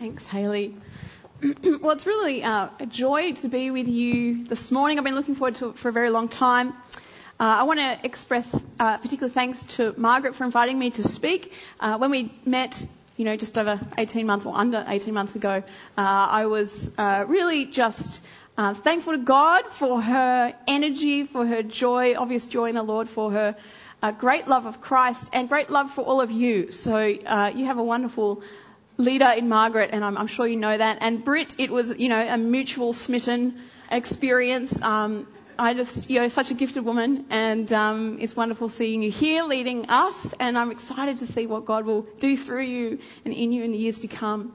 Thanks, Hayley. Well, it's really a joy to be with you this morning. I've been looking forward to it for a very long time. I want to express particular thanks to Margaret for inviting me to speak. When we met, just over 18 months or under 18 months ago, I was really just thankful to God for her energy, for her joy, obvious joy in the Lord, for her great love of Christ and great love for all of you. So you have a wonderful leader in Margaret, and I'm sure you know that. And Britt, it was, a mutual smitten experience. I just, such a gifted woman, and it's wonderful seeing you here leading us, and I'm excited to see what God will do through you and in you in the years to come.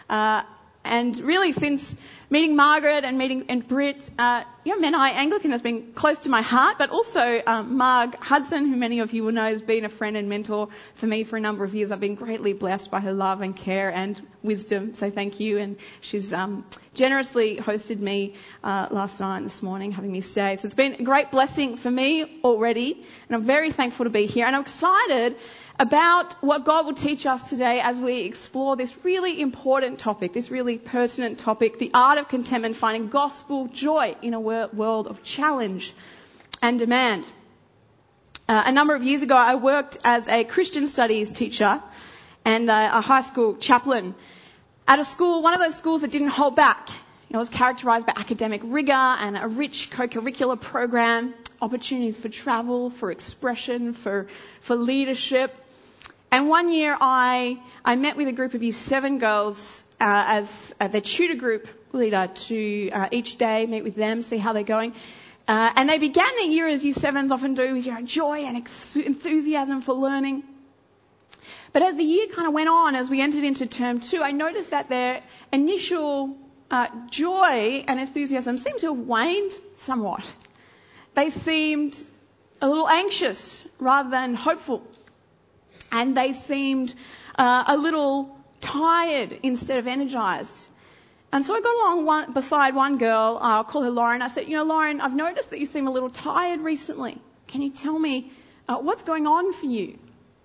And really, since meeting Margaret and Britt, Menai Anglican has been close to my heart, but also Marg Hudson, who many of you will know has been a friend and mentor for me for a number of years. I've been greatly blessed by her love and care and wisdom, so thank you. And she's generously hosted me last night and this morning, having me stay. So it's been a great blessing for me already, and I'm very thankful to be here. And I'm excited about what God will teach us today as we explore this really important topic, this really pertinent topic, the art of contentment, finding gospel joy in a world of challenge and demand. A number of years ago, I worked as a Christian studies teacher and a high school chaplain at a school, one of those schools that didn't hold back. It was characterized by academic rigor and a rich co-curricular program, opportunities for travel, for expression, for leadership. And one year I met with a group of Year 7 girls as their tutor group leader to each day meet with them, see how they're going. And they began their year as Year 7s often do, with joy and enthusiasm for learning. But as the year kind of went on, as we entered into term 2, I noticed that their initial joy and enthusiasm seemed to have waned somewhat. They seemed a little anxious rather than hopeful. And they seemed a little tired instead of energized. And so I got along beside one girl, I'll call her Lauren. I said, Lauren, I've noticed that you seem a little tired recently. Can you tell me what's going on for you?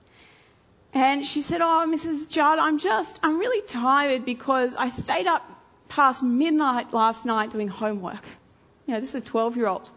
And she said, Mrs. Judd, I'm really tired because I stayed up past midnight last night doing homework. This is a 12-year-old.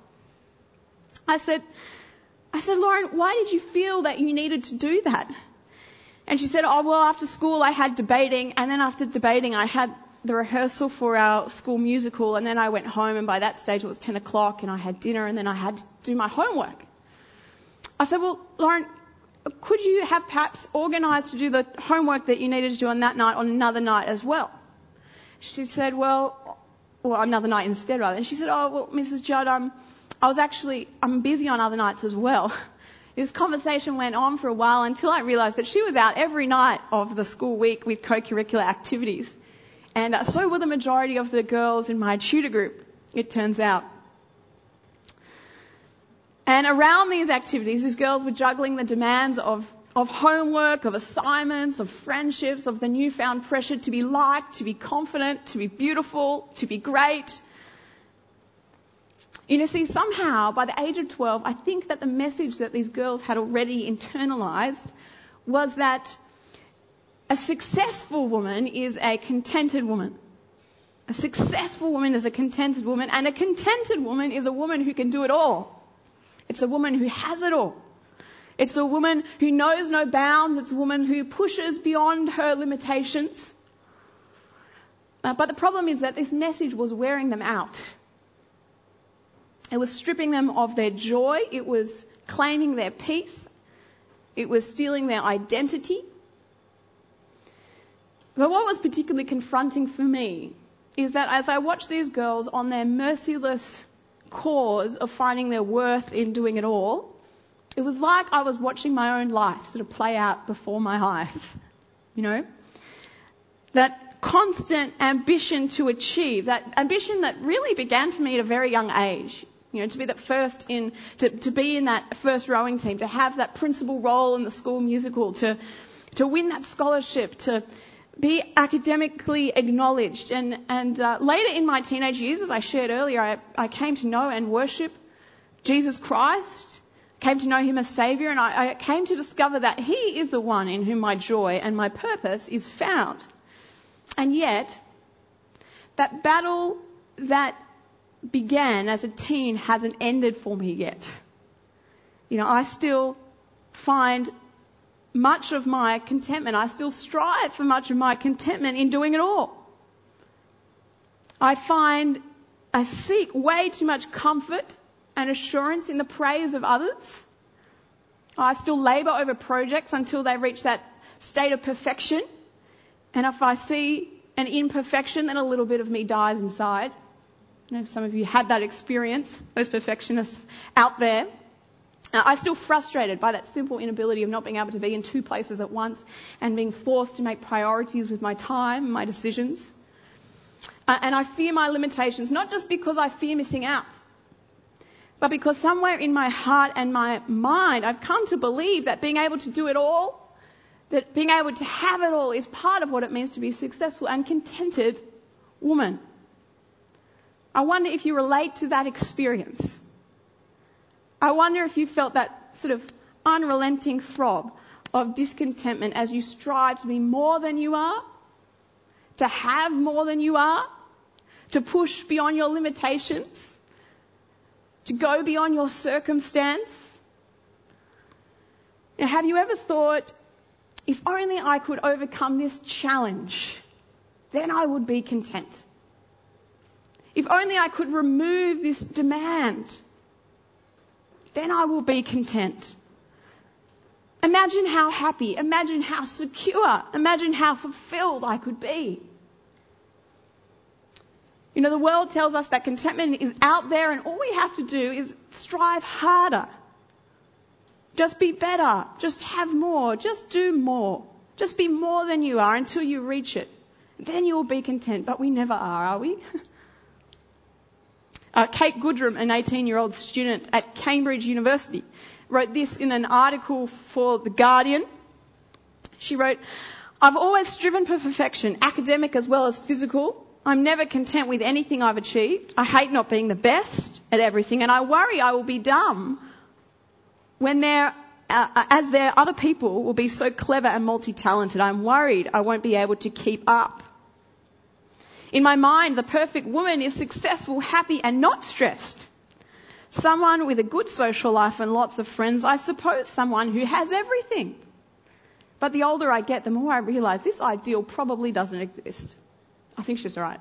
I said, Lauren, why did you feel that you needed to do that? And she said, after school I had debating, and then after debating I had the rehearsal for our school musical, and then I went home, and by that stage it was 10 o'clock, and I had dinner, and then I had to do my homework. I said, well, Lauren, could you have perhaps organised to do the homework that you needed to do on that night on another night as well? She said, well, another night instead rather. And she said, Mrs. Judd, I'm busy on other nights as well. This conversation went on for a while until I realised that she was out every night of the school week with co-curricular activities. And so were the majority of the girls in my tutor group, it turns out. And around these activities, these girls were juggling the demands of homework, of assignments, of friendships, of the newfound pressure to be liked, to be confident, to be beautiful, to be great. See, somehow, by the age of 12, I think that the message that these girls had already internalized was that a successful woman is a contented woman. A successful woman is a contented woman, and a contented woman is a woman who can do it all. It's a woman who has it all. It's a woman who knows no bounds. It's a woman who pushes beyond her limitations. But the problem is that this message was wearing them out. It was stripping them of their joy. It was claiming their peace. It was stealing their identity. But what was particularly confronting for me is that as I watched these girls on their merciless cause of finding their worth in doing it all, it was like I was watching my own life sort of play out before my eyes. That constant ambition to achieve, that ambition that really began for me at a very young age. To be to be in that first rowing team, to have that principal role in the school musical, to win that scholarship, to be academically acknowledged. And later in my teenage years, as I shared earlier, I came to know and worship Jesus Christ, came to know him as Saviour, and I came to discover that he is the one in whom my joy and my purpose is found. And yet, that battle that began as a teen hasn't ended for me yet. I still find much of my contentment. I still strive for much of my contentment in doing it all. I seek way too much comfort and assurance in the praise of others. I still labour over projects until they reach that state of perfection. And if I see an imperfection, then a little bit of me dies inside. I know if some of you had that experience, those perfectionists out there. I'm still frustrated by that simple inability of not being able to be in two places at once and being forced to make priorities with my time and my decisions. And I fear my limitations, not just because I fear missing out, but because somewhere in my heart and my mind, I've come to believe that being able to do it all, that being able to have it all is part of what it means to be a successful and contented woman. I wonder if you relate to that experience. I wonder if you felt that sort of unrelenting throb of discontentment as you strive to be more than you are, to have more than you are, to push beyond your limitations, to go beyond your circumstance. Now, have you ever thought, if only I could overcome this challenge, then I would be content. If only I could remove this demand, then I will be content. Imagine how happy, imagine how secure, imagine how fulfilled I could be. The world tells us that contentment is out there and all we have to do is strive harder. Just be better, just have more, just do more. Just be more than you are until you reach it. Then you will be content, but we never are we? Kate Goodrum, an 18-year-old student at Cambridge University, wrote this in an article for The Guardian. She wrote, "I've always striven for perfection, academic as well as physical. I'm never content with anything I've achieved. I hate not being the best at everything, and I worry I will be dumb when other people will be so clever and multi-talented. I'm worried I won't be able to keep up. In my mind, the perfect woman is successful, happy, and not stressed. Someone with a good social life and lots of friends, I suppose someone who has everything. But the older I get, the more I realise this ideal probably doesn't exist." I think she's right.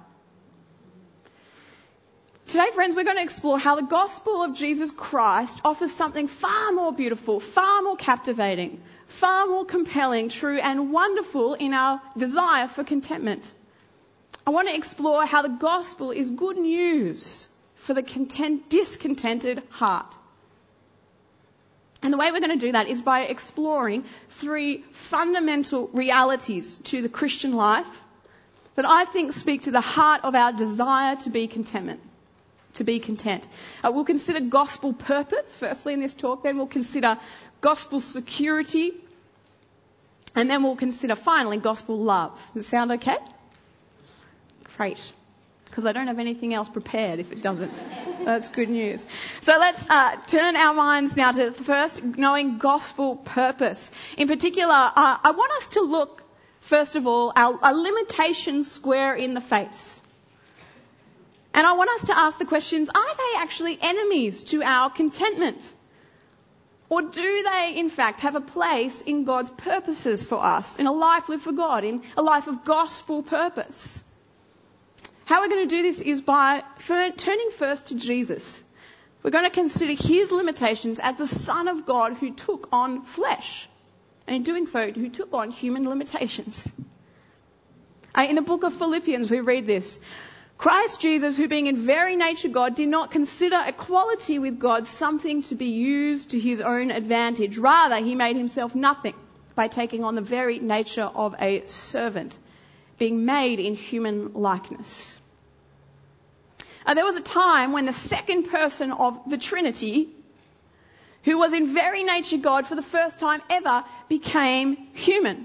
Today, friends, we're going to explore how the gospel of Jesus Christ offers something far more beautiful, far more captivating, far more compelling, true, and wonderful in our desire for contentment. I want to explore how the gospel is good news for the discontented heart. And the way we're going to do that is by exploring three fundamental realities to the Christian life that I think speak to the heart of our desire to be content. We'll consider gospel purpose, firstly, in this talk. Then we'll consider gospel security. And then we'll consider, finally, gospel love. Does it sound okay? Great. Because I don't have anything else prepared if it doesn't. That's good news. So let's turn our minds now to first knowing gospel purpose. In particular, I want us to look, first of all, our limitations square in the face. And I want us to ask the questions, are they actually enemies to our contentment? Or do they, in fact, have a place in God's purposes for us, in a life lived for God, in a life of gospel purpose? How we're going to do this is by turning first to Jesus. We're going to consider his limitations as the Son of God who took on flesh. And in doing so, who took on human limitations. In the book of Philippians, we read this. Christ Jesus, who being in very nature God, did not consider equality with God something to be used to his own advantage. Rather, he made himself nothing by taking on the very nature of a servant, being made in human likeness. There was a time when the second person of the Trinity, who was in very nature God for the first time ever, became human.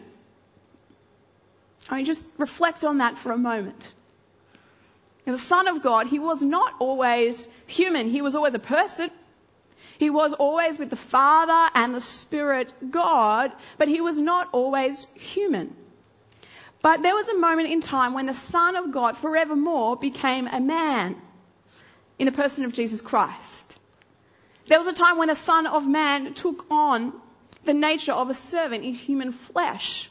Just reflect on that for a moment. And the Son of God, he was not always human. He was always a person. He was always with the Father and the Spirit God, but he was not always human. But there was a moment in time when the Son of God forevermore became a man in the person of Jesus Christ. There was a time when the Son of Man took on the nature of a servant in human flesh.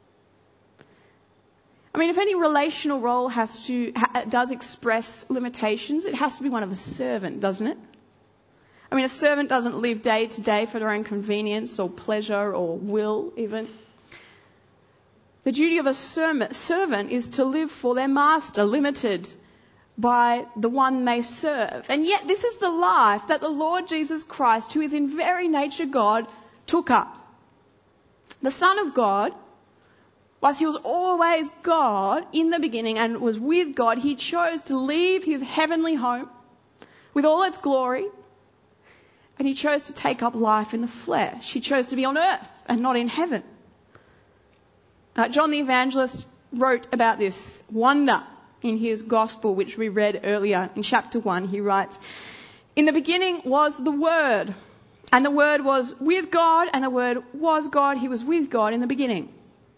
I mean, if any relational role does express limitations, it has to be one of a servant, doesn't it? I mean, a servant doesn't live day to day for their own convenience or pleasure or will even. The duty of a servant is to live for their master, limited by the one they serve. And yet this is the life that the Lord Jesus Christ, who is in very nature God, took up. The Son of God, whilst he was always God in the beginning and was with God, he chose to leave his heavenly home with all its glory, and he chose to take up life in the flesh. He chose to be on earth and not in heaven. John the Evangelist wrote about this wonder in his gospel, which we read earlier in chapter 1. He writes, "In the beginning was the Word, and the Word was with God, and the Word was God. He was with God in the beginning."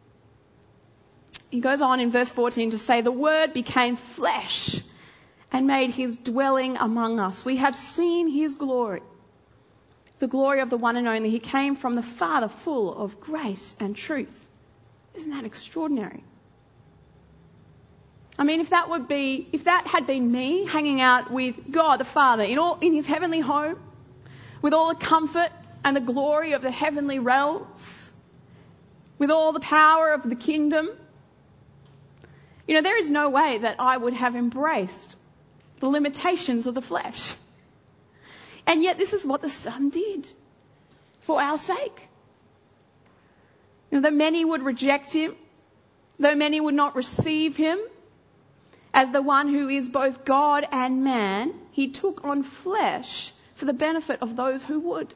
He goes on in verse 14 to say, "The Word became flesh and made his dwelling among us. We have seen his glory, the glory of the one and only. He came from the Father, full of grace and truth." Isn't that extraordinary? I mean, if that had been me hanging out with God the Father in his heavenly home, with all the comfort and the glory of the heavenly realms, with all the power of the kingdom, there is no way that I would have embraced the limitations of the flesh. And yet this is what the Son did for our sake. Though many would reject him, though many would not receive him as the one who is both God and man, he took on flesh for the benefit of those who would.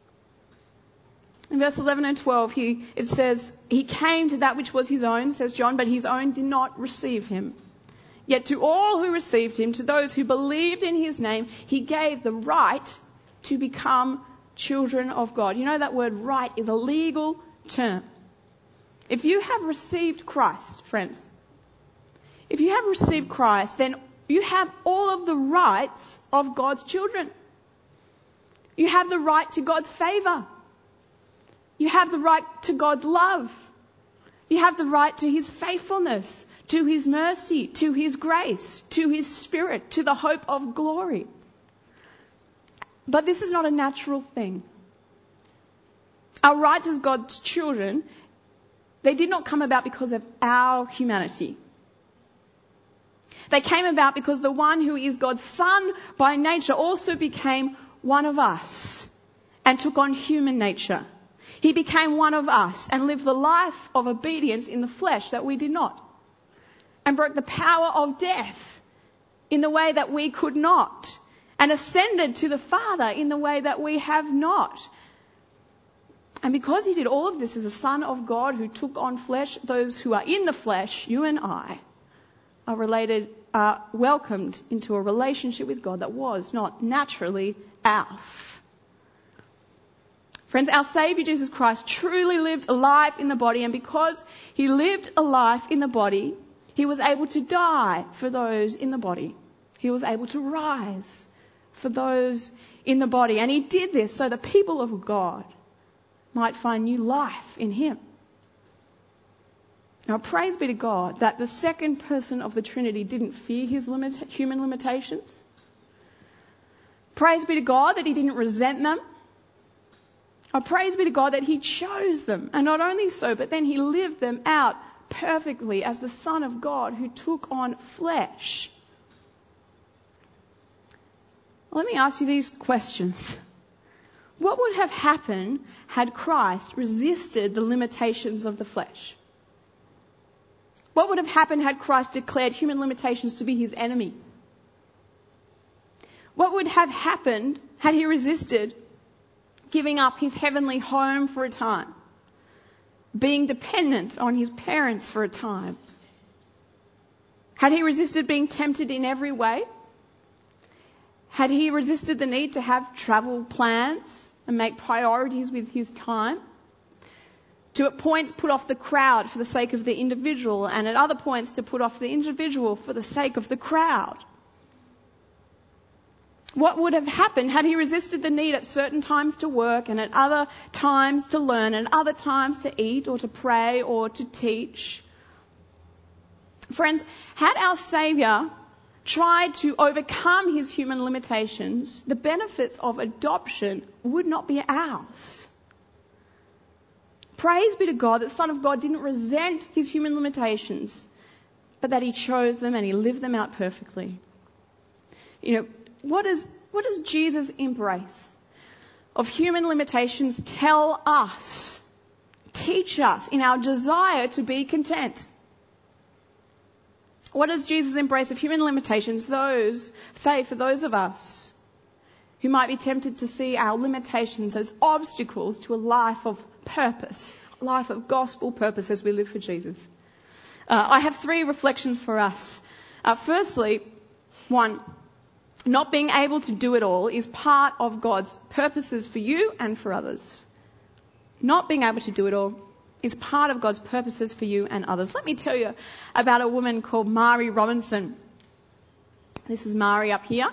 In verse 11 and 12, it says, "He came to that which was his own," says John, "but his own did not receive him. Yet to all who received him, to those who believed in his name, he gave the right to become children of God." You know that word right is a legal term. If you have received Christ, friends, if you have received Christ, then you have all of the rights of God's children. You have the right to God's favour. You have the right to God's love. You have the right to his faithfulness, to his mercy, to his grace, to his spirit, to the hope of glory. But this is not a natural thing. Our rights as God's children, they did not come about because of our humanity. They came about because the one who is God's Son by nature also became one of us and took on human nature. He became one of us and lived the life of obedience in the flesh that we did not, and broke the power of death in the way that we could not, and ascended to the Father in the way that we have not. And because he did all of this as a Son of God who took on flesh, those who are in the flesh, you and I, are welcomed into a relationship with God that was not naturally ours. Friends, our Saviour Jesus Christ truly lived a life in the body, and because he lived a life in the body, he was able to die for those in the body. He was able to rise for those in the body. And he did this so the people of God might find new life in him. Now, praise be to God that the second person of the Trinity didn't fear his human limitations. Praise be to God that he didn't resent them. Praise be to God that he chose them. And not only so, but then he lived them out perfectly as the Son of God who took on flesh. Let me ask you these questions. What would have happened had Christ resisted the limitations of the flesh? What would have happened had Christ declared human limitations to be his enemy? What would have happened had he resisted giving up his heavenly home for a time, being dependent on his parents for a time? Had he resisted being tempted in every way? Had he resisted the need to have travel plans and make priorities with his time? to at points put off the crowd for the sake of the individual, and at other points to put off the individual for the sake of the crowd. What would have happened had he resisted the need at certain times to work and at other times to learn and other times to eat or to pray or to teach? Friends, had our Saviour tried to overcome his human limitations, the benefits of adoption would not be ours. Praise be to God that the Son of God didn't resent his human limitations, but that he chose them and he lived them out perfectly. What does Jesus' embrace of human limitations tell us, teach us in our desire to be content? What does Jesus' embrace of human limitations say for those of us who might be tempted to see our limitations as obstacles to a life of purpose, a life of gospel purpose as we live for Jesus? I have 3 reflections for us. Firstly, 1, not being able to do it all is part of God's purposes for you and for others. Not being able to do it all is part of God's purposes for you and others. Let me tell you about a woman called Mari Robinson. This is Mari up here.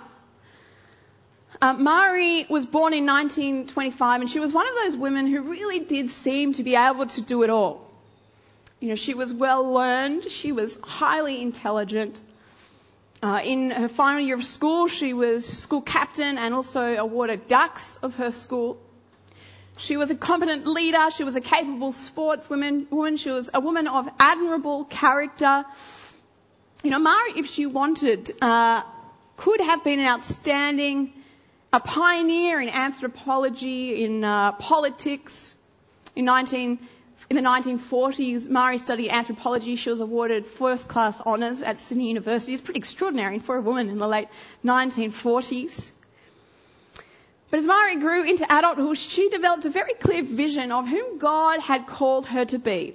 Mari was born in 1925, and she was one of those women who really did seem to be able to do it all. She was well learned, she was highly intelligent. In her final year of school, she was school captain and also awarded Dux of her school. She was a competent leader. She was a capable sportswoman. She was a woman of admirable character. Mari, if she wanted, could have been an outstanding pioneer in anthropology, in politics. In the 1940s, Mari studied anthropology. She was awarded first-class honours at Sydney University. It's pretty extraordinary for a woman in the late 1940s. But as Mari grew into adulthood, she developed a very clear vision of whom God had called her to be.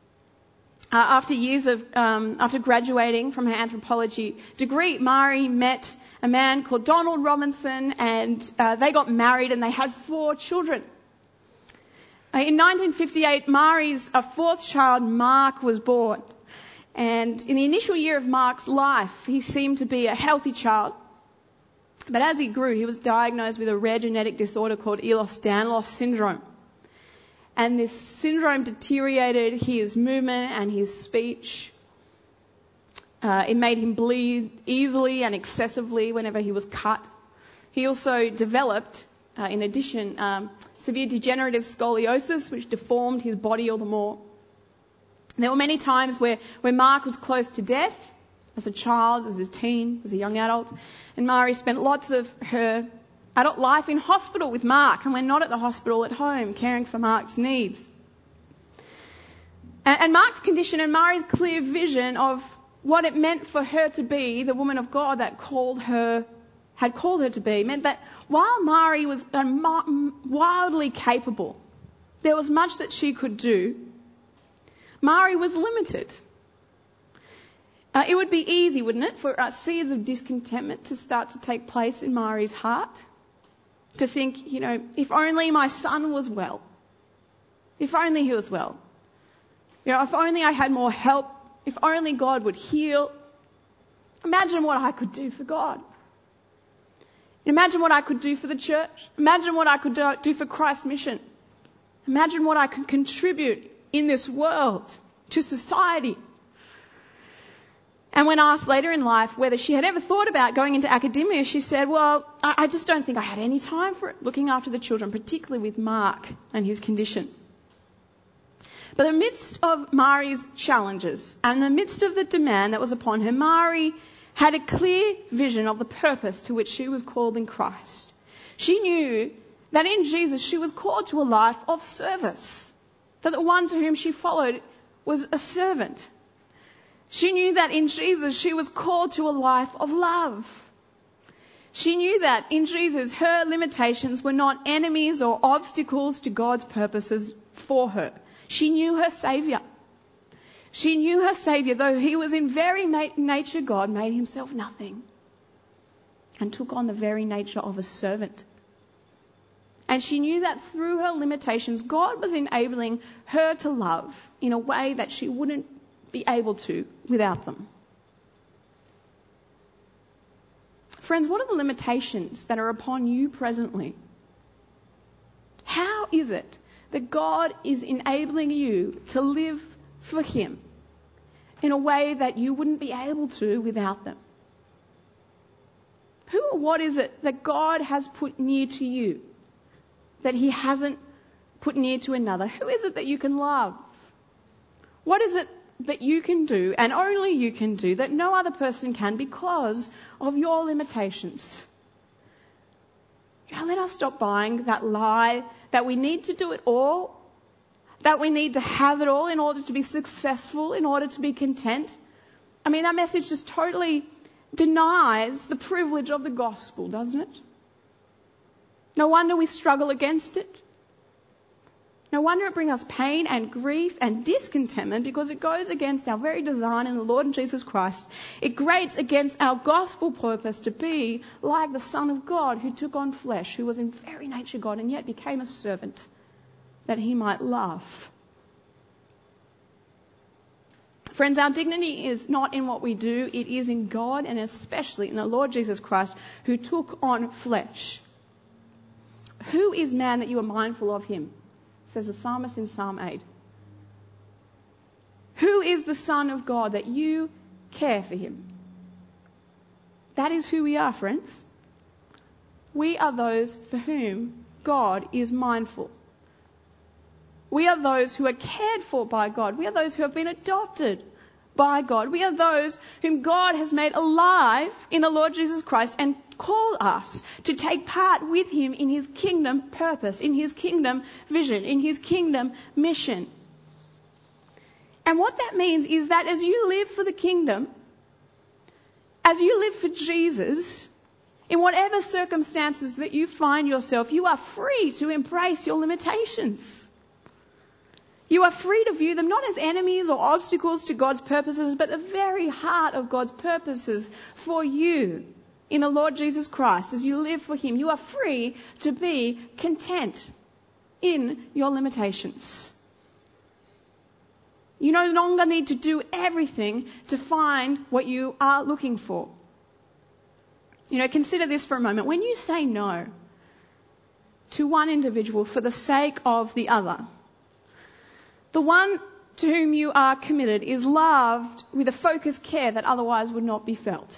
After graduating from her anthropology degree, Mari met a man called Donald Robinson, and they got married and they had 4 children. In 1958, Mari's 4th child, Mark, was born. And in the initial year of Mark's life, he seemed to be a healthy child. But as he grew, he was diagnosed with a rare genetic disorder called Ehlers-Danlos syndrome. And this syndrome deteriorated his movement and his speech. It made him bleed easily and excessively whenever he was cut. He also developed, in addition, severe degenerative scoliosis, which deformed his body all the more. There were many times where Mark was close to death, as a child, as a teen, as a young adult. And Mari spent lots of her adult life in hospital with Mark, and when not at the hospital, at home, caring for Mark's needs. And Mark's condition and Mari's clear vision of what it meant for her to be the woman of God that had called her to be, meant that while Mari was wildly capable, there was much that she could do, Mari was limited. It would be easy, wouldn't it, for seeds of discontentment to start to take place in Mari's heart. To think, if only my son was well. If only he was well. If only I had more help. If only God would heal. Imagine what I could do for God. Imagine what I could do for the church. Imagine what I could do for Christ's mission. Imagine what I could contribute in this world to society. And when asked later in life whether she had ever thought about going into academia, she said, well, I just don't think I had any time for it, looking after the children, particularly with Mark and his condition. But in the midst of Mari's challenges and in the midst of the demand that was upon her, Mari had a clear vision of the purpose to which she was called in Christ. She knew that in Jesus she was called to a life of service, that the one to whom she followed was a servant. She knew that in Jesus she was called to a life of love. She knew that in Jesus her limitations were not enemies or obstacles to God's purposes for her. She knew her Saviour. She knew her Saviour, though he was in very nature God, made himself nothing and took on the very nature of a servant. And she knew that through her limitations, God was enabling her to love in a way that she wouldn't be able to without them. Friends, what are the limitations that are upon you presently? How is it that God is enabling you to live for Him in a way that you wouldn't be able to without them? Who or what is it that God has put near to you that He hasn't put near to another? Who is it that you can love? What is it that you can do, and only you can do, that no other person can because of your limitations? Let us stop buying that lie that we need to do it all, that we need to have it all in order to be successful, in order to be content. That message just totally denies the privilege of the gospel, doesn't it? No wonder we struggle against it. No wonder it brings us pain and grief and discontentment, because it goes against our very design in the Lord Jesus Christ. It grates against our gospel purpose to be like the Son of God who took on flesh, who was in very nature God and yet became a servant that He might love. Friends, our dignity is not in what we do, it is in God, and especially in the Lord Jesus Christ who took on flesh. Who is man that you are mindful of him? Says the psalmist in Psalm 8. Who is the Son of God that you care for him? That is who we are, friends. We are those for whom God is mindful. We are those who are cared for by God. We are those who have been adopted by God. We are those whom God has made alive in the Lord Jesus Christ and called us to take part with Him in His kingdom purpose, in His kingdom vision, in His kingdom mission. And what that means is that as you live for the kingdom, as you live for Jesus, in whatever circumstances that you find yourself, you are free to embrace your limitations. You are free to view them not as enemies or obstacles to God's purposes, but the very heart of God's purposes for you in the Lord Jesus Christ. As you live for Him, you are free to be content in your limitations. You no longer need to do everything to find what you are looking for. Consider this for a moment. When you say no to one individual for the sake of the other, the one to whom you are committed is loved with a focused care that otherwise would not be felt.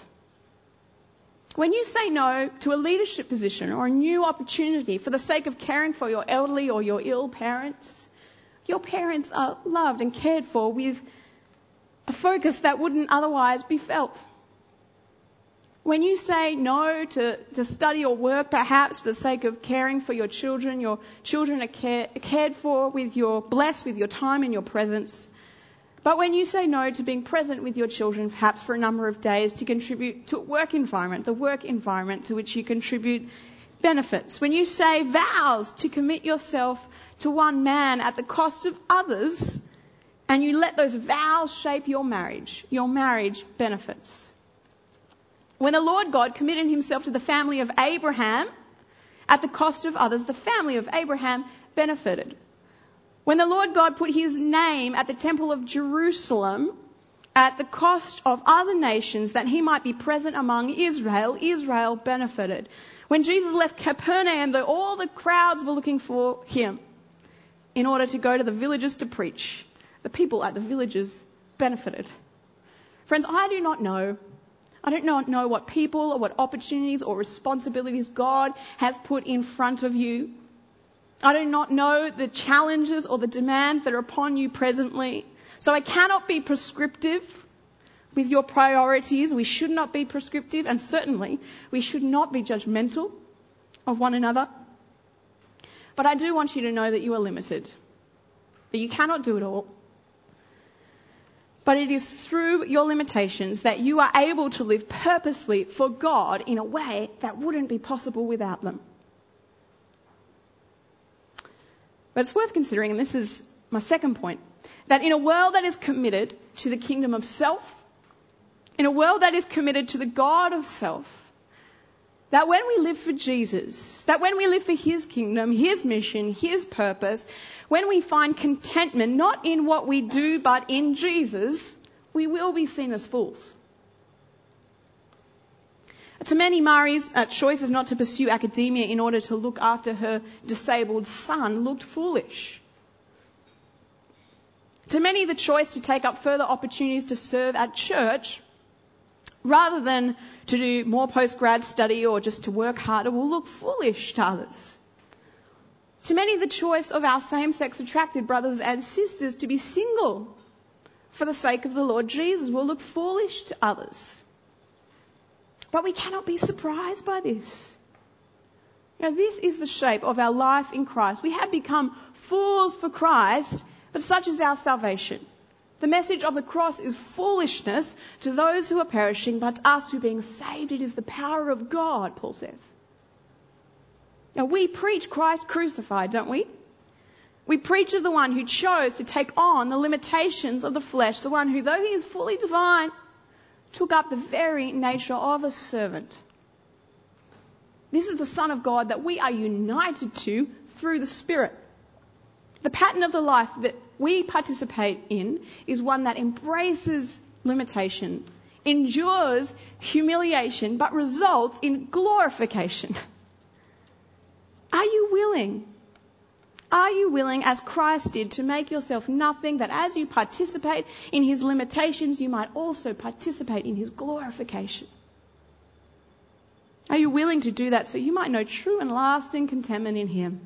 When you say no to a leadership position or a new opportunity for the sake of caring for your elderly or your ill parents, your parents are loved and cared for with a focus that wouldn't otherwise be felt. When you say no to study or work, perhaps for the sake of caring for your children are cared for blessed with your time and your presence. But when you say no to being present with your children, perhaps for a number of days, to contribute to a work environment, the work environment to which you contribute benefits. When you say vows to commit yourself to one man at the cost of others, and you let those vows shape your marriage benefits. When the Lord God committed Himself to the family of Abraham at the cost of others, the family of Abraham benefited. When the Lord God put His name at the temple of Jerusalem at the cost of other nations that He might be present among Israel, Israel benefited. When Jesus left Capernaum, all the crowds were looking for Him in order to go to the villages to preach. The people at the villages benefited. Friends, I do not know what people or what opportunities or responsibilities God has put in front of you. I do not know the challenges or the demands that are upon you presently. So I cannot be prescriptive with your priorities. We should not be prescriptive, and certainly we should not be judgmental of one another. But I do want you to know that you are limited, that you cannot do it all. But it is through your limitations that you are able to live purposely for God in a way that wouldn't be possible without them. But it's worth considering, and this is my second point, that in a world that is committed to the kingdom of self, in a world that is committed to the God of self, That when we live for Jesus, that when we live for His kingdom, His mission, His purpose, when we find contentment not in what we do but in Jesus, we will be seen as fools. To many, Mari's choices not to pursue academia in order to look after her disabled son looked foolish. To many, the choice to take up further opportunities to serve at church rather than to do more post-grad study or just to work harder will look foolish to others. To many, the choice of our same-sex attracted brothers and sisters to be single for the sake of the Lord Jesus will look foolish to others. But we cannot be surprised by this. This is the shape of our life in Christ. We have become fools for Christ, but such is our salvation. The message of the cross is foolishness to those who are perishing, but to us who are being saved, it is the power of God, Paul says. Now, we preach Christ crucified, don't we? We preach of the one who chose to take on the limitations of the flesh, the one who, though he is fully divine, took up the very nature of a servant. This is the Son of God that we are united to through the Spirit. The pattern of the life that we participate in is one that embraces limitation, endures humiliation, but results in glorification. Are you willing? Are you willing, as Christ did, to make yourself nothing, that as you participate in His limitations, you might also participate in His glorification? Are you willing to do that so you might know true and lasting contentment in Him?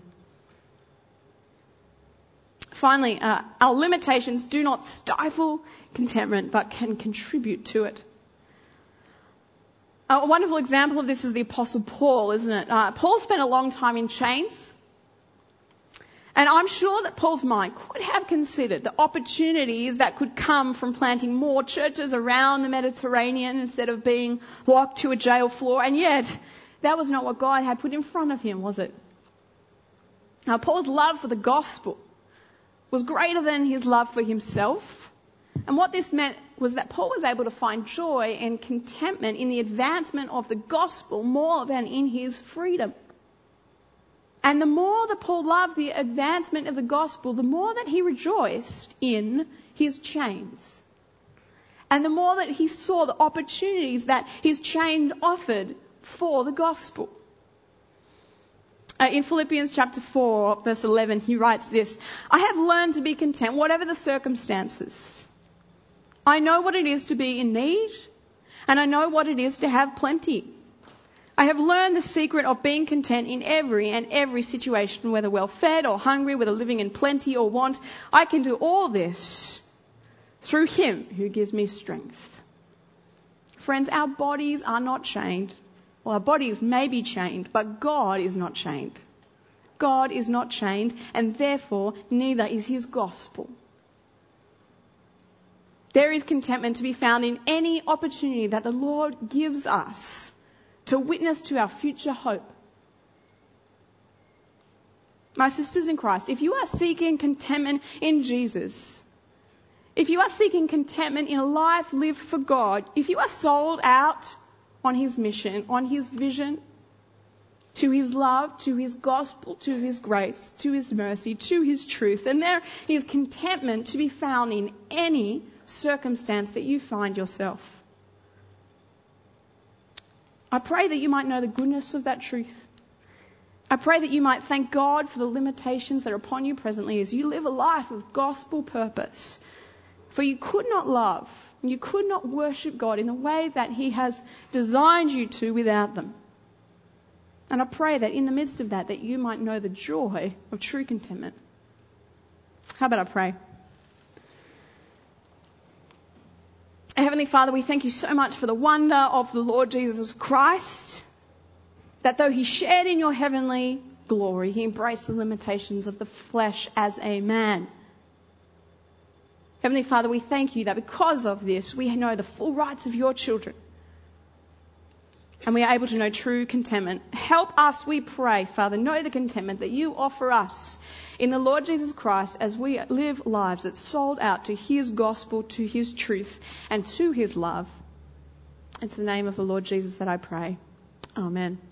Finally, our limitations do not stifle contentment, but can contribute to it. A wonderful example of this is the Apostle Paul, isn't it? Paul spent a long time in chains. And I'm sure that Paul's mind could have considered the opportunities that could come from planting more churches around the Mediterranean instead of being locked to a jail floor. And yet, that was not what God had put in front of him, was it? Now, Paul's love for the gospel was greater than his love for himself. And what this meant was that Paul was able to find joy and contentment in the advancement of the gospel more than in his freedom. And the more that Paul loved the advancement of the gospel, the more that he rejoiced in his chains. And the more that he saw the opportunities that his chains offered for the gospel. In Philippians chapter 4, verse 11, he writes this: I have learned to be content, whatever the circumstances. I know what it is to be in need, and I know what it is to have plenty. I have learned the secret of being content in every situation, whether well-fed or hungry, whether living in plenty or want. I can do all this through Him who gives me strength. Friends, our bodies are not chained. Well, our bodies may be chained, but God is not chained. God is not chained, and therefore neither is His gospel. There is contentment to be found in any opportunity that the Lord gives us to witness to our future hope. My sisters in Christ, if you are seeking contentment in Jesus, if you are seeking contentment in a life lived for God, if you are sold out on His mission, on His vision, to His love, to His gospel, to His grace, to His mercy, to His truth, then there is contentment to be found in any circumstance that you find yourself. I pray that you might know the goodness of that truth. I pray that you might thank God for the limitations that are upon you presently as you live a life of gospel purpose. For you could not love, you could not worship God in the way that He has designed you to without them. And I pray that in the midst of that you might know the joy of true contentment. How about I pray? Heavenly Father, we thank You so much for the wonder of the Lord Jesus Christ, that though He shared in Your heavenly glory, He embraced the limitations of the flesh as a man. Heavenly Father, we thank You that because of this, we know the full rights of Your children, and we are able to know true contentment. Help us, we pray, Father, know the contentment that You offer us in the Lord Jesus Christ as we live lives that sold out to His gospel, to His truth, and to His love. It's the name of the Lord Jesus that I pray. Amen.